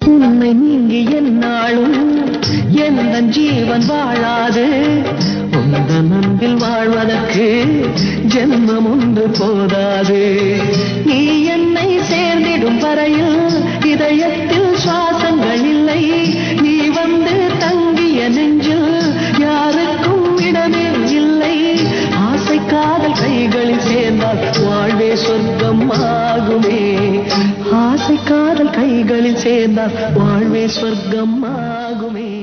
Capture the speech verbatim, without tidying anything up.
உன்னை நீங்கி என்னாலும் எந்த ஜீவன் வாழாது உந்தன் அன்பில் வாழ்வதற்கு ஜென்மம் ஒன்று போதாது நீ என்னை சேர்ந்திடும் வரையில் இதயத்தில் சுவாசங்கள் இல்லை நீ வந்து தங்கிய நெஞ்சில் யாருக்கும் இடமே இல்லை ஆசை காதல் கைகளில் சேர்ந்தால் வாழ்வே சொர்க்கம் ஆகுமே ஆசை காதல் கைகளில் சேர்ந்தால் வாழ்வே சொர்க்கம் ஆகுமே